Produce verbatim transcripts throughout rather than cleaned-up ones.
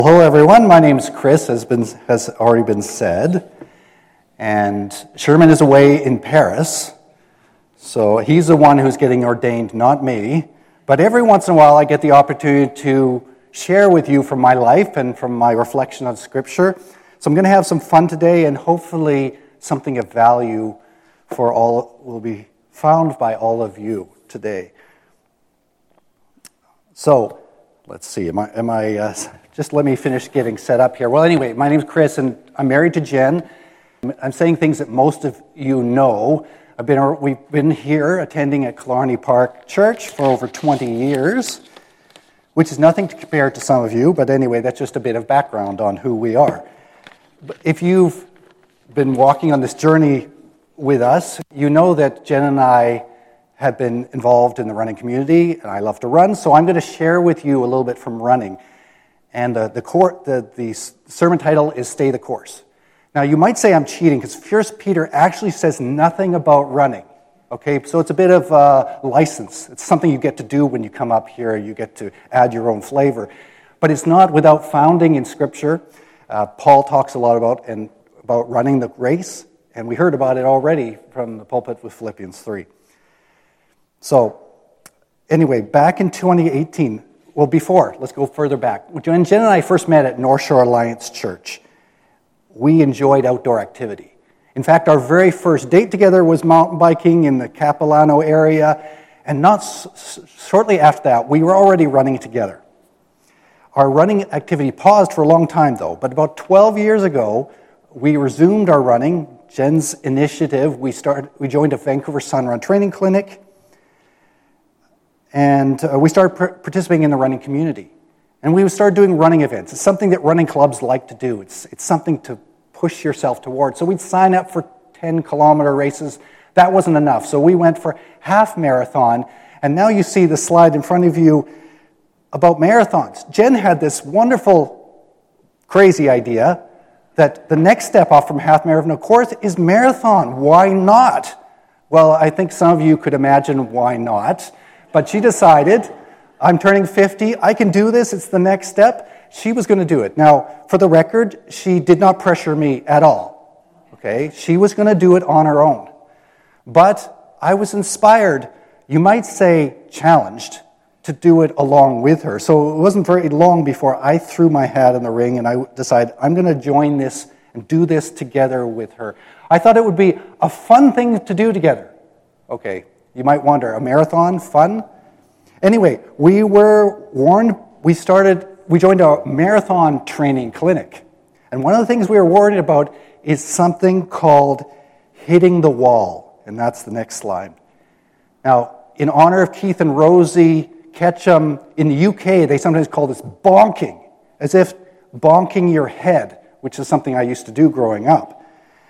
Hello everyone, my name is Chris, as been has already been said, and Sherman is away in Paris, so he's the one who's getting ordained, not me, but every once in a while I get the opportunity to share with you from my life and from my reflection on Scripture, so I'm going to have some fun today, and hopefully something of value for all will be found by all of you today. So, let's see, am I... Am I uh, Just let me finish getting set up here. Well, anyway, my name's Chris, and I'm married to Jen. I'm saying things that most of you know. I've been, we've been here attending at Killarney Park Church for over twenty years, which is nothing to compare to some of you, but anyway, that's just a bit of background on who we are. But if you've been walking on this journey with us, you know that Jen and I have been involved in the running community, and I love to run, so I'm going to share with you a little bit from running. And uh, the, cor- the the sermon title is Stay the Course. Now, you might say I'm cheating because First Peter actually says nothing about running. Okay, so it's a bit of uh, license. It's something you get to do when you come up here. You get to add your own flavor. But it's not without founding in Scripture. Uh, Paul talks a lot about, and, about running the race, and we heard about it already from the pulpit with Philippians three. So, anyway, back in twenty eighteen... Well, before, let's go further back. When Jen and I first met at North Shore Alliance Church, we enjoyed outdoor activity. In fact, our very first date together was mountain biking in the Capilano area, and not s- shortly after that, we were already running together. Our running activity paused for a long time, though, but about twelve years ago, we resumed our running. Jen's initiative, we started. We joined a Vancouver Sun Run training clinic, and uh, we started pr- participating in the running community. And we started doing running events. It's something that running clubs like to do. It's it's something to push yourself toward. So we'd sign up for ten-kilometer races. That wasn't enough. So we went for half marathon. And now you see the slide in front of you about marathons. Jen had this wonderful, crazy idea that the next step off from half marathon, of course, is marathon. Why not? Well, I think some of you could imagine why not. But she decided, I'm turning fifty, I can do this, it's the next step. She was going to do it. Now, for the record, she did not pressure me at all. Okay? She was going to do it on her own. But I was inspired, you might say challenged, to do it along with her. So it wasn't very long before I threw my hat in the ring and I decided, I'm going to join this and do this together with her. I thought it would be a fun thing to do together. Okay. You might wonder, a marathon, fun? Anyway, we were warned, we started, we joined a marathon training clinic. And one of the things we were worried about is something called hitting the wall. And that's the next slide. Now, in honor of Keith and Rosie Ketchum, in the U K, they sometimes call this bonking, as if bonking your head, which is something I used to do growing up.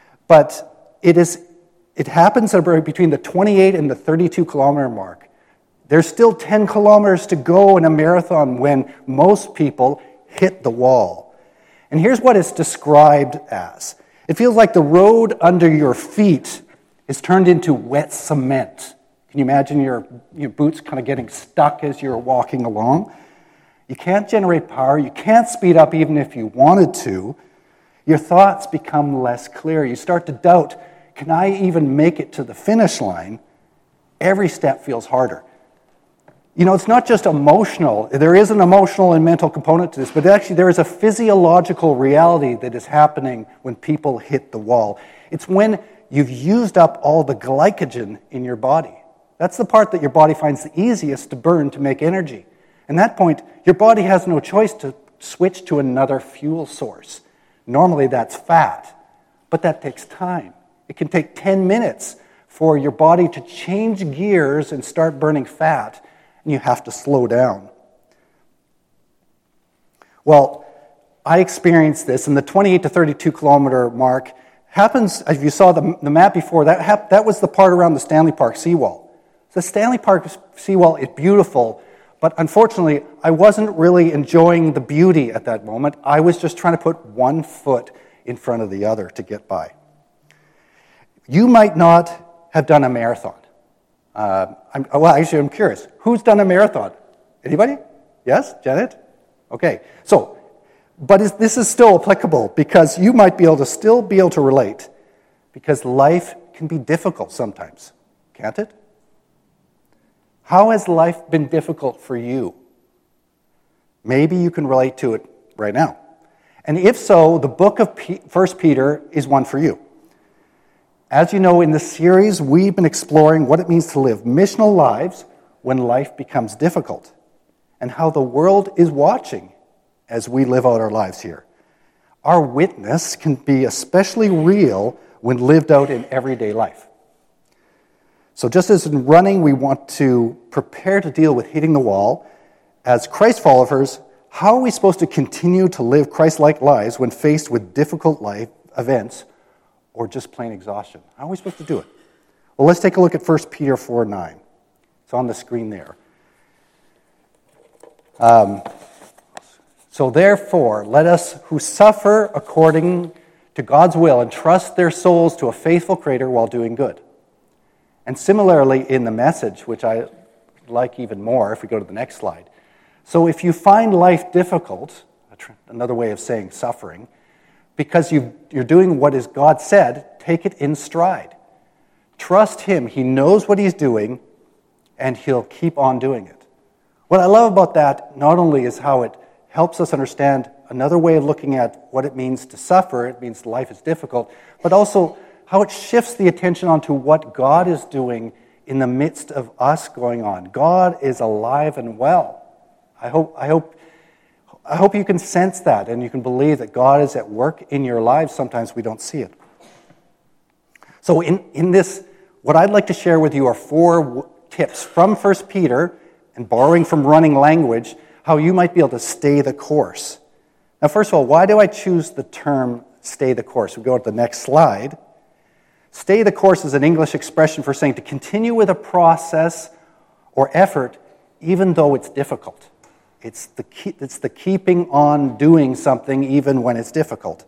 But it is It happens between the twenty-eight and the thirty-two kilometer mark. There's still ten kilometers to go in a marathon when most people hit the wall. And here's what it's described as. It feels like the road under your feet is turned into wet cement. Can you imagine your, your boots kind of getting stuck as you're walking along? You can't generate power. You can't speed up even if you wanted to. Your thoughts become less clear. You start to doubt, can I even make it to the finish line? Every step feels harder. You know, it's not just emotional. There is an emotional and mental component to this, but actually there is a physiological reality that is happening when people hit the wall. It's when you've used up all the glycogen in your body. That's the part that your body finds the easiest to burn to make energy. And at that point, your body has no choice to switch to another fuel source. Normally that's fat, but that takes time. It can take ten minutes for your body to change gears and start burning fat, and you have to slow down. Well, I experienced this, and the twenty-eight to thirty-two kilometer mark happens, as you saw the, the map before, that, hap, that was the part around the Stanley Park seawall. The Stanley Park seawall is beautiful, but unfortunately, I wasn't really enjoying the beauty at that moment. I was just trying to put one foot in front of the other to get by. You might not have done a marathon. Uh, I'm, well, actually, I'm curious. Who's done a marathon? Anybody? Yes? Janet? Okay. So, But is- this is still applicable because you might be able to still be able to relate because life can be difficult sometimes, can't it? How has life been difficult for you? Maybe you can relate to it right now. And if so, the book of First Peter is one for you. As you know, in this series, we've been exploring what it means to live missional lives when life becomes difficult and how the world is watching as we live out our lives here. Our witness can be especially real when lived out in everyday life. So just as in running, we want to prepare to deal with hitting the wall, as Christ followers, how are we supposed to continue to live Christ-like lives when faced with difficult life events or just plain exhaustion? How are we supposed to do it? Well, let's take a look at First Peter four nine. It's on the screen there. Um, so therefore, let us who suffer according to God's will entrust their souls to a faithful Creator while doing good. And similarly in the Message, which I like even more if we go to the next slide. So if you find life difficult, another way of saying suffering, because you you're doing what is God said, take it in stride. Trust Him. He knows what He's doing, and He'll keep on doing it. What I love about that not only is how it helps us understand another way of looking at what it means to suffer, it means life is difficult, but also how it shifts the attention onto what God is doing in the midst of us going on. God is alive and well. I hope, I hope, I hope you can sense that and you can believe that God is at work in your lives. Sometimes we don't see it. So in, in this, what I'd like to share with you are four w- tips from First Peter, and borrowing from running language, how you might be able to stay the course. Now, first of all, why do I choose the term stay the course? We go to the next slide. Stay the course is an English expression for saying to continue with a process or effort even though it's difficult. It's the keep, it's the keeping on doing something even when it's difficult.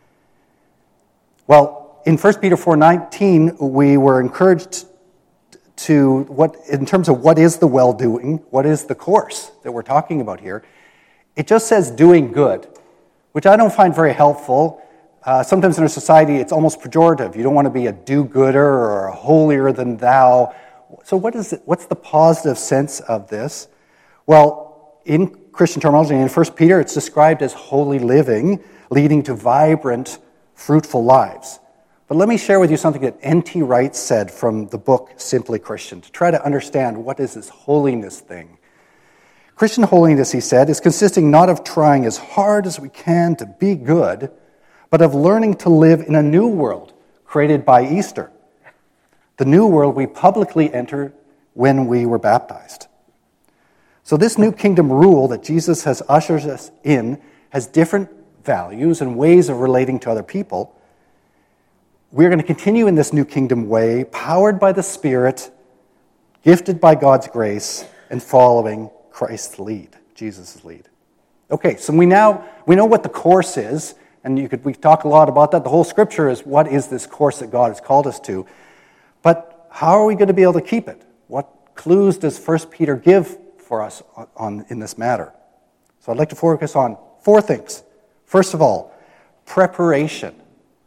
Well, in First Peter four nineteen, we were encouraged to, what in terms of what is the well-doing, what is the course that we're talking about here. It just says doing good, which I don't find very helpful. Uh, sometimes in our society, it's almost pejorative. You don't want to be a do-gooder or a holier-than-thou. So what is it? What's the positive sense of this? Well, in Christian terminology, in First Peter, it's described as holy living, leading to vibrant, fruitful lives. But let me share with you something that N T Wright said from the book Simply Christian, to try to understand what is this holiness thing. Christian holiness, he said, is consisting not of trying as hard as we can to be good, but of learning to live in a new world created by Easter, the new world we publicly entered when we were baptized. So this new kingdom rule that Jesus has ushered us in has different values and ways of relating to other people. We're going to continue in this new kingdom way, powered by the Spirit, gifted by God's grace, and following Christ's lead, Jesus' lead. Okay, so we now we know what the course is, and you could we talk a lot about that. The whole Scripture is what is this course that God has called us to. But how are we going to be able to keep it? What clues does First Peter give for us on, on in this matter? So I'd like to focus on four things. First of all, preparation.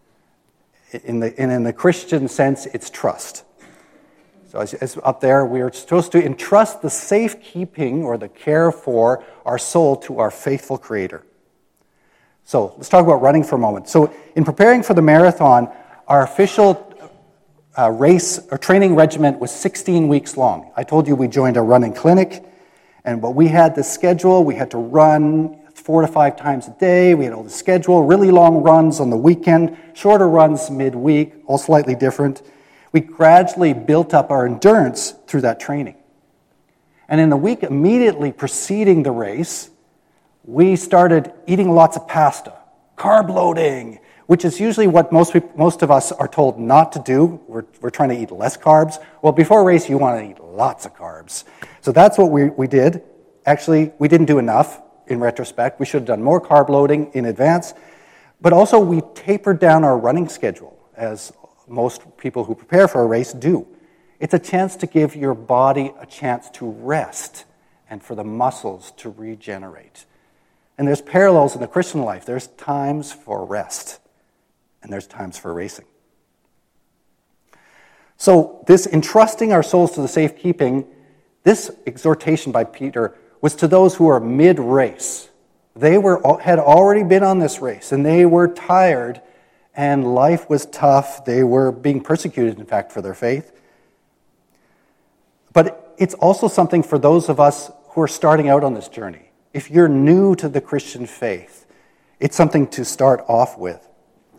In the, in, in the Christian sense, it's trust. So as, as up there, we are supposed to entrust the safekeeping or the care for our soul to our faithful Creator. So let's talk about running for a moment. So in preparing for the marathon, our official uh, race or training regimen was sixteen weeks long. I told you we joined a running clinic, and but we had the schedule. We had to run four to five times a day. We had all the schedule, really long runs on the weekend, shorter runs midweek, all slightly different. We gradually built up our endurance through that training. And in the week immediately preceding the race, we started eating lots of pasta, carb loading, which is usually what most people, most of us are told not to do. We're, we're trying to eat less carbs. Well, before a race, you want to eat lots of carbs. So that's what we, we did. Actually, we didn't do enough. In retrospect, we should have done more carb loading in advance, but also we tapered down our running schedule, as most people who prepare for a race do. It's a chance to give your body a chance to rest and for the muscles to regenerate. And there's parallels in the Christian life. There's times for rest, and there's times for racing. So this entrusting our souls to the safekeeping, this exhortation by Peter was to those who are mid-race. They were had already been on this race, and they were tired, and life was tough. They were being persecuted, in fact, for their faith. But it's also something for those of us who are starting out on this journey. If you're new to the Christian faith, it's something to start off with.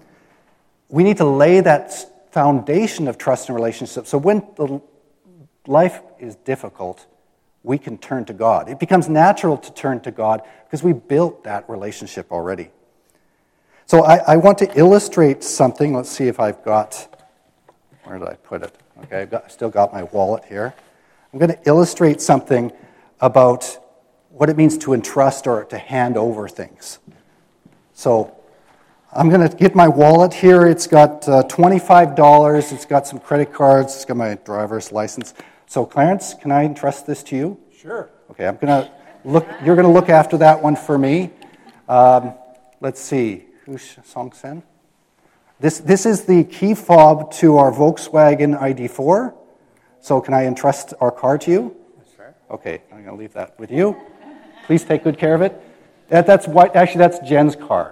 We need to lay that foundation of trust and relationship, so when the life is difficult, we can turn to God. It becomes natural to turn to God because we built that relationship already. So I, I want to illustrate something. Let's see if I've got, where did I put it? Okay, I've got, still got my wallet here. I'm going to illustrate something about what it means to entrust or to hand over things. So I'm going to get my wallet here. It's got uh, twenty-five dollars. It's got some credit cards. It's got my driver's license. So Clarence, can I entrust this to you? Sure. Okay, I'm going to look. You're going to look after that one for me. Um, let's see. Who's Song Sen? This this is the key fob to our Volkswagen I D four. So can I entrust our car to you? Sure. Okay, I'm going to leave that with you. Please take good care of it. That, that's what, actually, that's Jen's car.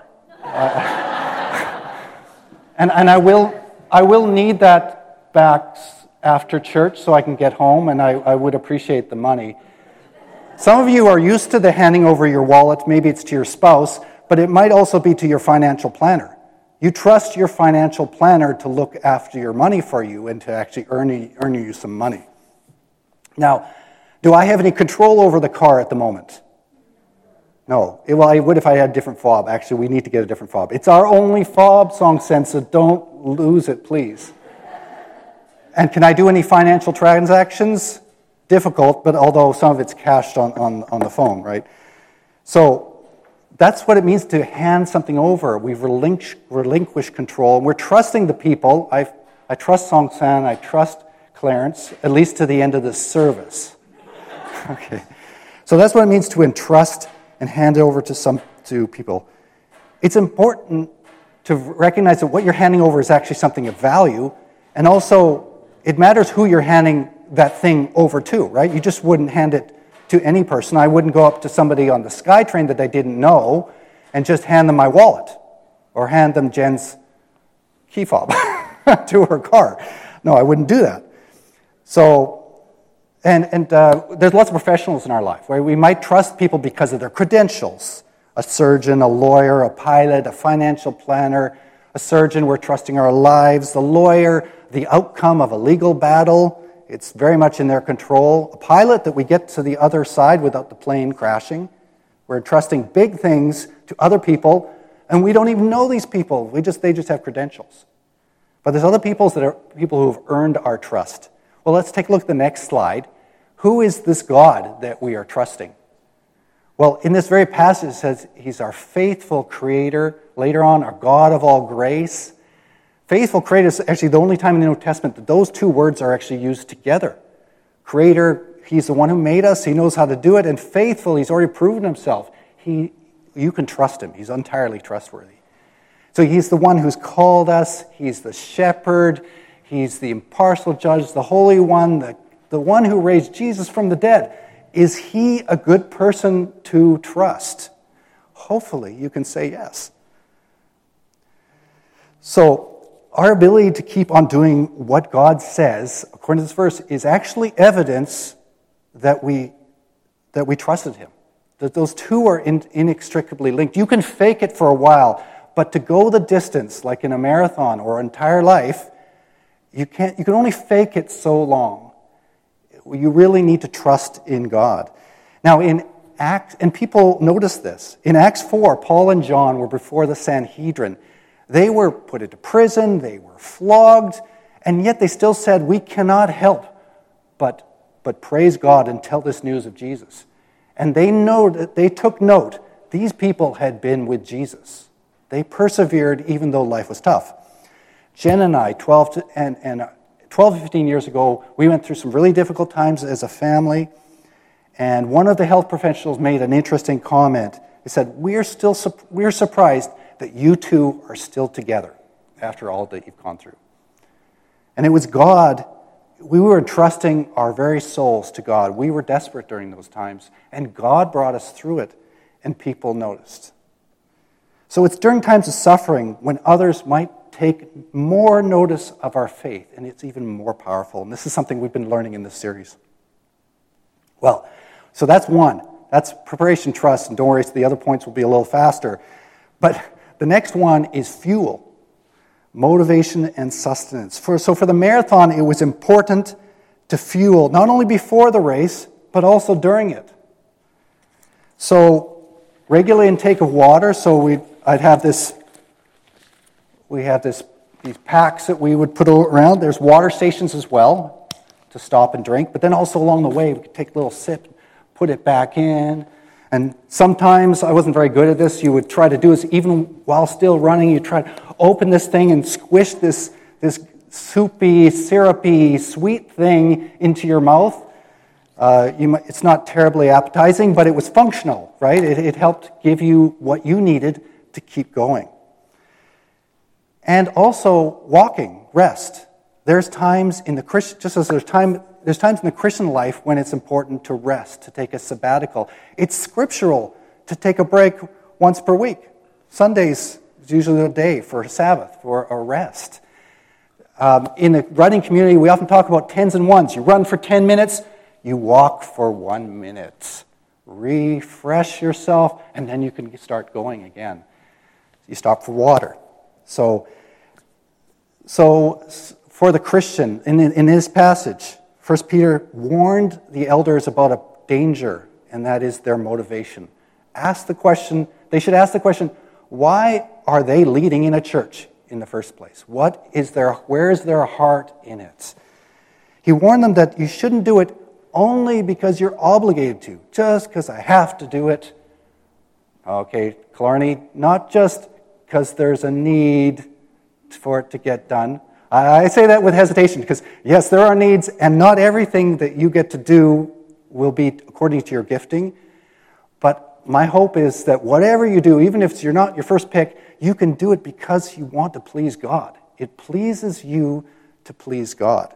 Uh, and and I will I will need that back after church so I can get home, and I, I would appreciate the money. Some of you are used to the handing over your wallet. Maybe it's to your spouse, but it might also be to your financial planner. You trust your financial planner to look after your money for you and to actually earn, earn you some money. Now, do I have any control over the car at the moment? No. Well, I would if I had a different fob. Actually, we need to get a different fob. It's our only fob, Song Sense, so don't lose it, please. And can I do any financial transactions? Difficult, but although some of it's cached on, on, on the phone, right? So that's what it means to hand something over. We've relinquished, relinquished control. We're trusting the people. I've, I trust Song San. I trust Clarence, at least to the end of this service. Okay. So that's what it means to entrust and hand it over to some to people. It's important to recognize that what you're handing over is actually something of value, and also it matters who you're handing that thing over to, right? You just wouldn't hand it to any person. I wouldn't go up to somebody on the SkyTrain that I didn't know and just hand them my wallet or hand them Jen's key fob to her car. No, I wouldn't do that. So, and and uh, there's lots of professionals in our life where we might trust people because of their credentials. A surgeon, a lawyer, a pilot, a financial planner. A surgeon, we're trusting our lives. The lawyer, the outcome of a legal battle. It's very much in their control. A pilot, that we get to the other side without the plane crashing. We're entrusting big things to other people, and we don't even know these people. We just they just have credentials. But there's other people that are people who have earned our trust. Well, let's take a look at the next slide. Who is this God that we are trusting? Well, in this very passage, it says he's our faithful creator. Later on, our God of all grace. Faithful creator is actually the only time in the New Testament that those two words are actually used together. Creator, he's the one who made us. He knows how to do it. And faithful, he's already proven himself. He, you can trust him. He's entirely trustworthy. So he's the one who's called us. He's the shepherd. He's the impartial judge, the Holy One, the, the one who raised Jesus from the dead. Is he a good person to trust? Hopefully, you can say yes. So, our ability to keep on doing what God says, according to this verse, is actually evidence that we that we trusted him. That those two are in, inextricably linked. You can fake it for a while, but to go the distance, like in a marathon or entire life, you can't. You can only fake it so long. You really need to trust in God. Now, in Acts, and people notice this, in Acts four, Paul and John were before the Sanhedrin. They were put into prison, they were flogged, and yet they still said, we cannot help but, but praise God and tell this news of Jesus. And they know that they took note, these people had been with Jesus. They persevered even though life was tough. Jen and I, twelve to, and, and twelve to fifteen years ago, we went through some really difficult times as a family, and one of the health professionals made an interesting comment, He said, we're still we're surprised that you two are still together after all that you've gone through. And it was God, we were entrusting our very souls to God. We were desperate during those times, and God brought us through it, and people noticed. So it's during times of suffering when others might take more notice of our faith, and it's even more powerful. And this is something we've been learning in this series. Well, so that's one. That's preparation, trust, and don't worry, the other points will be a little faster. But the next one is fuel, motivation, and sustenance. For, so for the marathon, it was important to fuel, not only before the race, but also during it. So regular intake of water, so we I'd have this, we have this these packs that we would put around. There's water stations as well to stop and drink, but then also along the way, we could take a little sip, put it back in. And sometimes, I wasn't very good at this, you would try to do this even while still running. You try to open this thing and squish this, this soupy, syrupy, sweet thing into your mouth. Uh, you might, it's not terribly appetizing, but it was functional, right? It, it helped give you what you needed to keep going. And also walking, rest. There's times in the Christian, just as there's time, there's times in the Christian life when it's important to rest, to take a sabbatical. It's scriptural to take a break once per week. Sundays is usually a day for a Sabbath, for a rest. Um, in the running community, we often talk about tens and ones. You run for ten minutes, you walk for one minute. Refresh yourself, and then you can start going again. You stop for water. So, so for the Christian, in, in this passage, First Peter warned the elders about a danger, and that is their motivation. Ask the question, they should ask the question, why are they leading in a church in the first place? What is their, where is their heart in it? He warned them that you shouldn't do it only because you're obligated to, just because I have to do it. Okay, Killarney, not just because there's a need for it to get done. I say that with hesitation because, yes, there are needs, and not everything that you get to do will be according to your gifting. But my hope is that whatever you do, even if you're not your first pick, you can do it because you want to please God. It pleases you to please God.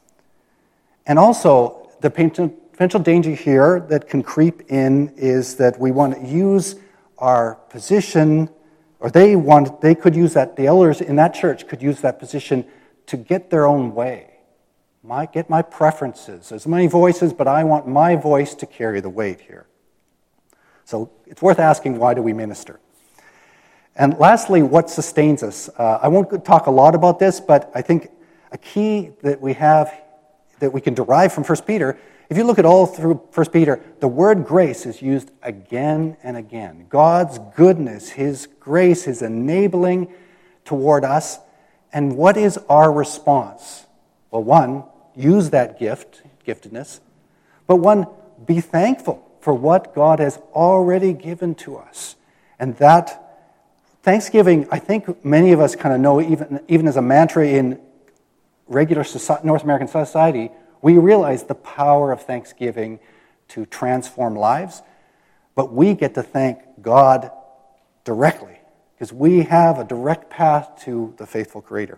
And also, the potential danger here that can creep in is that we want to use our position, or they want, they could use that, the elders in that church could use that position to get their own way. My, get my preferences. There's many voices, but I want my voice to carry the weight here. So it's worth asking, why do we minister? And lastly, what sustains us? Uh, I won't talk a lot about this, but I think a key that we have, that we can derive from First Peter, if you look at all through First Peter, the word grace is used again and again. God's goodness, His grace, His enabling toward us. And what is our response? Well, one, use that gift, giftedness. But one, be thankful for what God has already given to us. And that Thanksgiving, I think many of us kind of know, even, even as a mantra in regular society, North American society, we realize the power of Thanksgiving to transform lives. But we get to thank God directly, because we have a direct path to the faithful Creator.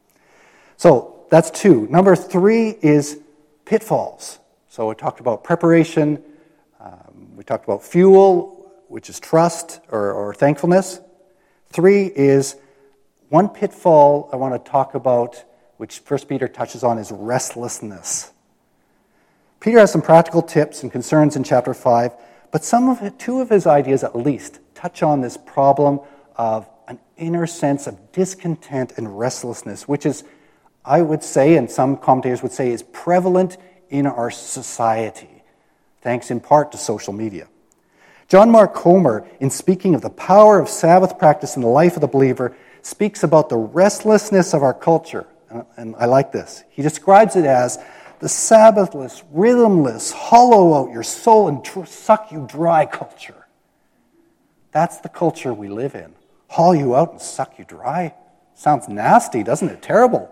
So that's two. Number three is pitfalls. So we talked about preparation. Um, we talked about fuel, which is trust or, or thankfulness. Three is one pitfall I want to talk about, which First Peter touches on, is restlessness. Peter has some practical tips and concerns in chapter five, but some of it, two of his ideas at least touch on this problem of an inner sense of discontent and restlessness, which is, I would say, and some commentators would say, is prevalent in our society, thanks in part to social media. John Mark Comer, in speaking of the power of Sabbath practice in the life of the believer, speaks about the restlessness of our culture, and I like this. He describes it as the Sabbathless, rhythmless, hollow out your soul and tr- suck you dry culture. That's the culture we live in. Haul you out and suck you dry. Sounds nasty, doesn't it? Terrible.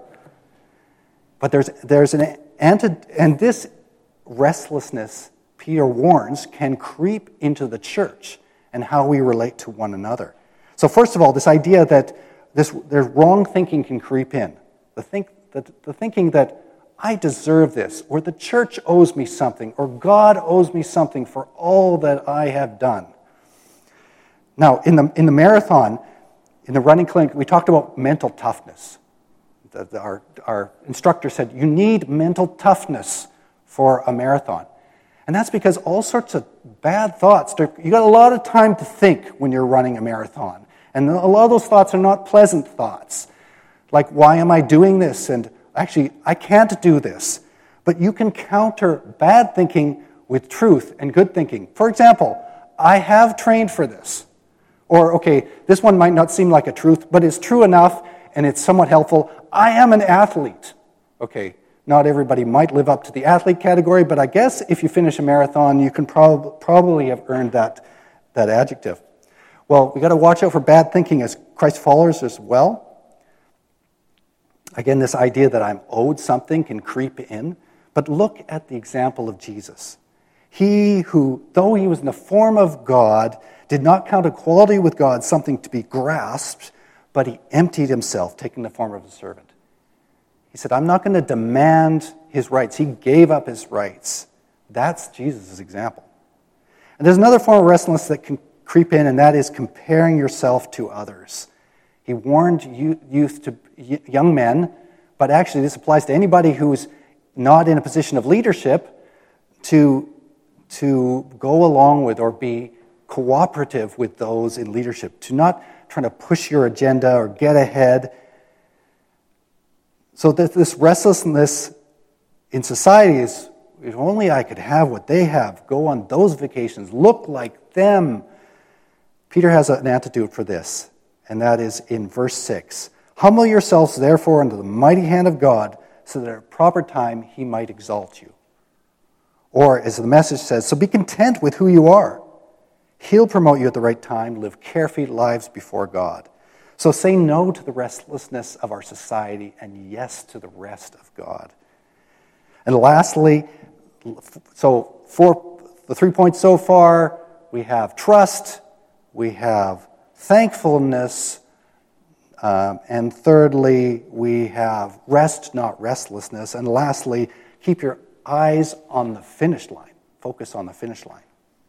But there's there's an anti and this restlessness, Peter warns, can creep into the church. and how we relate to one another. So first of all, this idea that this there's wrong thinking can creep in. The, think, the, the thinking that I deserve this, or the church owes me something, or God owes me something for all that I have done. Now, in the in the marathon, in the running clinic, we talked about mental toughness. The, the, our, our instructor said, you need mental toughness for a marathon. And that's because all sorts of bad thoughts, you got a lot of time to think when you're running a marathon. And a lot of those thoughts are not pleasant thoughts. Like, why am I doing this? And actually, I can't do this. But you can counter bad thinking with truth and good thinking. For example, I have trained for this. Or, okay, this one might not seem like a truth, but it's true enough and it's somewhat helpful. I am an athlete. Okay, not everybody might live up to the athlete category, but I guess if you finish a marathon, you can prob- probably have earned that, that adjective. Well, we got to watch out for bad thinking as Christ followers as well. Again, this idea that I'm owed something can creep in, but look at the example of Jesus. He who, though he was in the form of God, did not count equality with God something to be grasped, but he emptied himself, taking the form of a servant. He said, I'm not going to demand his rights. He gave up his rights. That's Jesus' example. And there's another form of restlessness that can creep in, and that is comparing yourself to others. He warned youth to young men, but actually this applies to anybody who's not in a position of leadership, to, to go along with or be cooperative with those in leadership, to not trying to push your agenda or get ahead. So that this restlessness in society is, if only I could have what they have, go on those vacations, look like them. Peter has an antidote for this, and that is in verse six. Humble yourselves, therefore, under the mighty hand of God, so that at a proper time he might exalt you. Or, as the message says, so be content with who you are. He'll promote you at the right time. Live carefree lives before God. So say no to the restlessness of our society and yes to the rest of God. And lastly, so for the three points so far, we have trust, we have thankfulness, um, and thirdly, we have rest, not restlessness. And lastly, keep your eyes on the finish line. Focus on the finish line.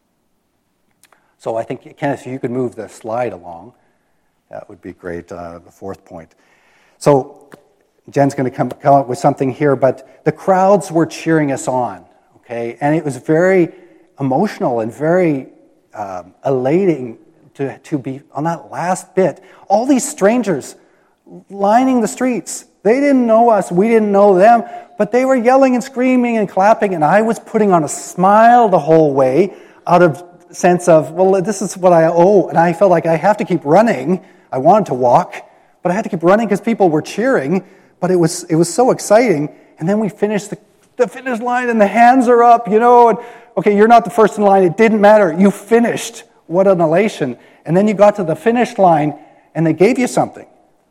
So I think, Kenneth, if you could move the slide along, that would be great, uh, the fourth point. So Jen's going to come, come up with something here, but the crowds were cheering us on, okay? And it was very emotional and very um, elating to, to be on that last bit. All these strangers lining the streets. They didn't know us, we didn't know them, but they were yelling and screaming and clapping, and I was putting on a smile the whole way out of sense of, well, this is what I owe, and I felt like I have to keep running. I wanted to walk, but I had to keep running because people were cheering, but it was it was so exciting. And then we finished the, the finish line, and the hands are up, you know, and okay, you're not the first in line. It didn't matter. You finished. What an elation. And then you got to the finish line, and they gave you something.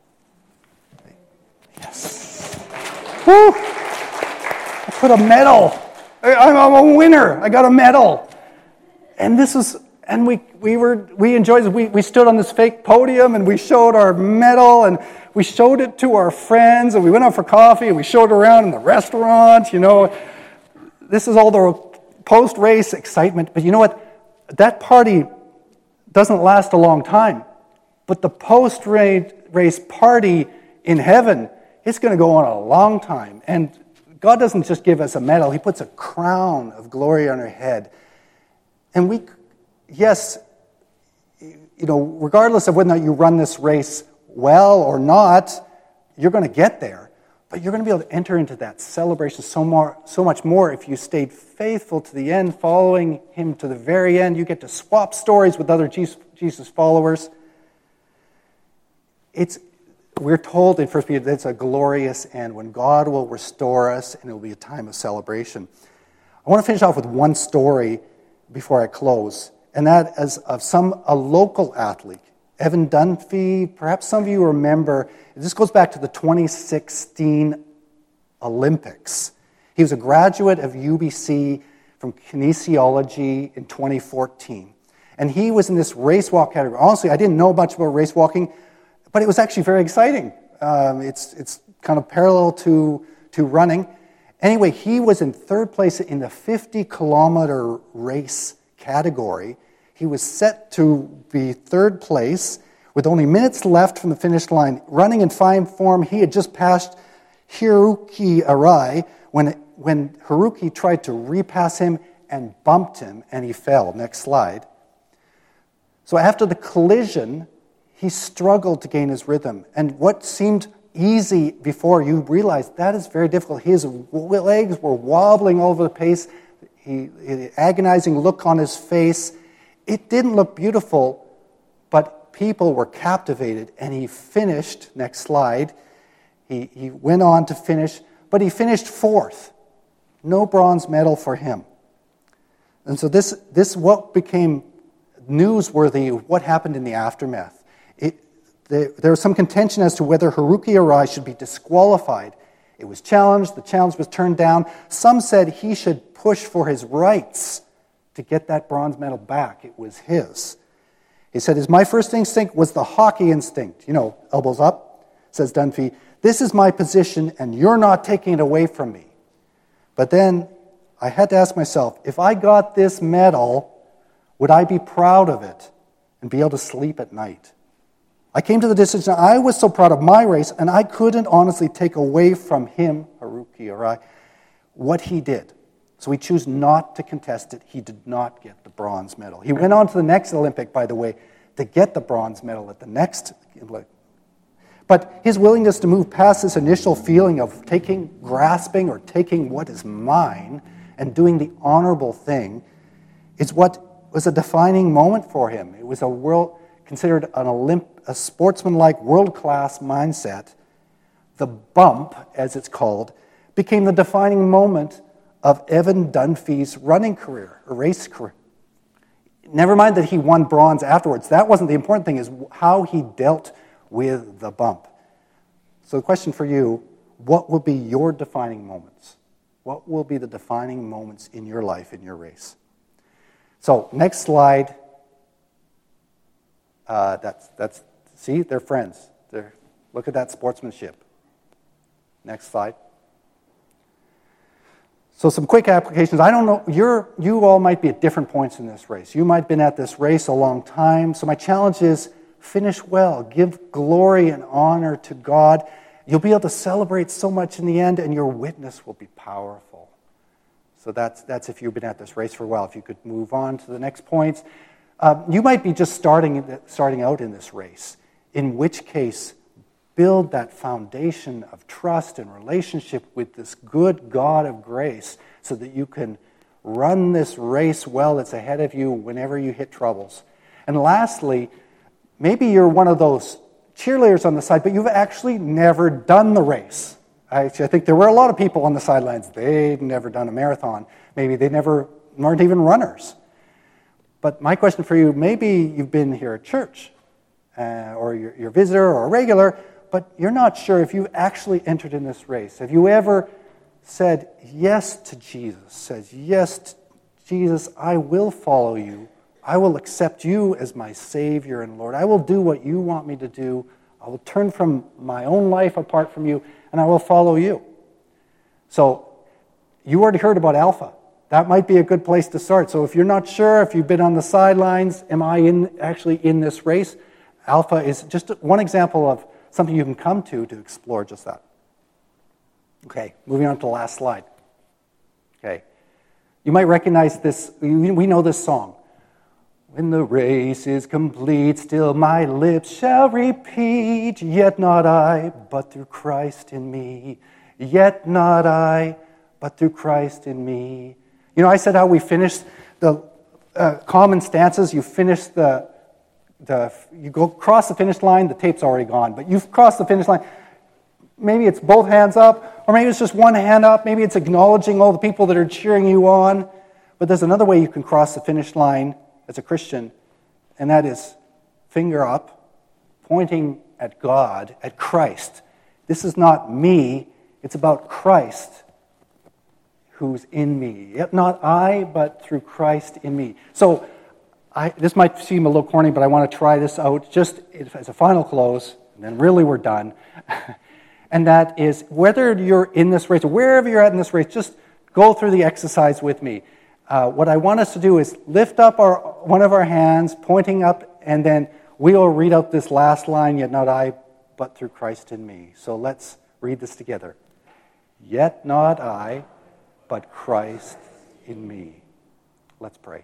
Yes. Woo! I put a medal. I, I'm a winner. I got a medal. And this was, and we we were we enjoyed it. We we stood on this fake podium and we showed our medal and we showed it to our friends and we went out for coffee and we showed it around in the restaurant. You know, this is all the post-race excitement. But you know what? That party doesn't last a long time. But the post-race party in heaven, it's going to go on a long time. And God doesn't just give us a medal; He puts a crown of glory on our head. And we, yes, you know, regardless of whether or not you run this race well or not, you're going to get there. But you're going to be able to enter into that celebration so more, so much more if you stayed faithful to the end, following Him to the very end. You get to swap stories with other Jesus followers. It's we're told in First Peter that it's a glorious end when God will restore us and it will be a time of celebration. I want to finish off with one story before I close, and that is of some a local athlete, Evan Dunphy. Perhaps some of you remember, this goes back to the twenty sixteen Olympics. He was a graduate of U B C from kinesiology in twenty fourteen. And he was in this race walk category. Honestly, I didn't know much about race walking, but it was actually very exciting. Um, it's it's kind of parallel to, to running. Anyway, he was in third place in the fifty-kilometer race category. He was set to be third place with only minutes left from the finish line. Running in fine form, he had just passed Hiroki Arai when, when Haruki tried to repass him and bumped him, and he fell. Next slide. So after the collision, he struggled to gain his rhythm. And what seemed easy before, you realize that is very difficult. His legs were wobbling all over the place. He, he agonizing look on his face. It didn't look beautiful, but people were captivated, and he finished. Next slide. He, he went on to finish, but he finished fourth. No bronze medal for him. And so this, this what became newsworthy, what happened in the aftermath. It, the, there was some contention as to whether Haruki Arai should be disqualified. It was challenged. The challenge was turned down. Some said he should push for his rights to get that bronze medal back. It was his. He said, "His my first instinct was the hockey instinct. You know, elbows up," says Dunphy. "This is my position, and you're not taking it away from me." But then I had to ask myself, if I got this medal, would I be proud of it and be able to sleep at night? I came to the decision, I was so proud of my race, and I couldn't honestly take away from him, Haruki Arai, what he did. So we choose not to contest it. He did not get the bronze medal. He went on to the next Olympic, by the way, to get the bronze medal at the next Olympic. But his willingness to move past this initial feeling of taking, grasping, or taking what is mine and doing the honorable thing is what was a defining moment for him. It was a world considered an Olymp, a sportsman-like world-class mindset. The bump, as it's called, became the defining moment of Evan Dunphy's running career, or race career. Never mind that he won bronze afterwards. That wasn't the important thing, is how he dealt with the bump. So the question for you, what will be your defining moments? What will be the defining moments in your life, in your race? So next slide. Uh, that's, that's, see, they're friends. They're, look at that sportsmanship. Next slide. So some quick applications. I don't know, you're, you all might be at different points in this race. You might have been at this race a long time. So my challenge is finish well. Give glory and honor to God. You'll be able to celebrate so much in the end, and your witness will be powerful. So that's, that's if you've been at this race for a while. If you could move on to the next points. Um, you might be just starting, starting out in this race, in which case build that foundation of trust and relationship with this good God of grace so that you can run this race well that's ahead of you whenever you hit troubles. And lastly, maybe you're one of those cheerleaders on the side, but you've actually never done the race. Actually, I think there were a lot of people on the sidelines. They'd never done a marathon. Maybe they never weren't even runners. But my question for you, maybe you've been here at church, uh, or you're, you're a visitor or a regular, but you're not sure if you actually entered in this race. Have you ever said yes to Jesus, says, yes, to Jesus, I will follow you. I will accept you as my Savior and Lord. I will do what you want me to do. I will turn from my own life apart from you, and I will follow you. So you already heard about Alpha. That might be a good place to start. So if you're not sure, if you've been on the sidelines, am I in actually in this race? Alpha is just one example of something you can come to to explore just that. Okay, moving on to the last slide. Okay, you might recognize this. We know this song. When the race is complete, still my lips shall repeat, yet not I, but through Christ in me. Yet not I, but through Christ in me. You know, I said how we finish the uh, common stances. You finish the, the, you go across the finish line, the tape's already gone, but you've crossed the finish line. Maybe it's both hands up, or maybe it's just one hand up. Maybe it's acknowledging all the people that are cheering you on. But there's another way you can cross the finish line as a Christian, and that is finger up, pointing at God, at Christ. This is not me, it's about Christ who's in me. Yet not I, but through Christ in me. So I, this might seem a little corny, but I want to try this out just as a final close, and then really we're done. And that is, whether you're in this race or wherever you're at in this race, just go through the exercise with me. Uh, what I want us to do is lift up our one of our hands, pointing up, and then we will read out this last line, yet not I, but through Christ in me. So let's read this together. Yet not I, but Christ in me. Let's pray.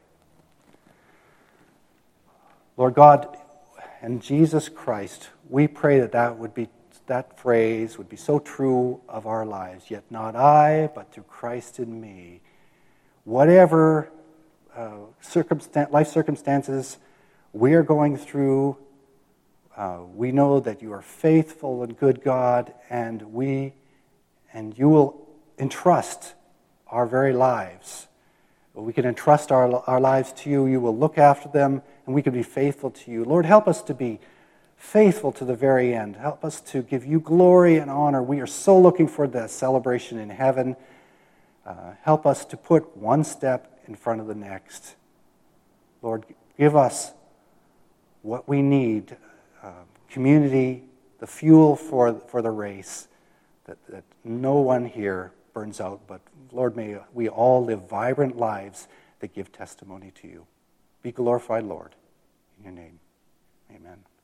Lord God and Jesus Christ, we pray that that would be that phrase would be so true of our lives. Yet not I, but through Christ in me. Whatever uh, circumstan- life circumstances we are going through, uh, we know that you are faithful and good God, and we and you will entrust our very lives. We can entrust our, our lives to you. You will look after them, and we can be faithful to you. Lord, help us to be faithful to the very end. Help us to give you glory and honor. We are so looking for the celebration in heaven. Uh, help us to put one step in front of the next. Lord, give us what we need, uh, community, the fuel for, for the race, that, that no one here burns out, but Lord, may we all live vibrant lives that give testimony to you. Be glorified, Lord. In your name, amen.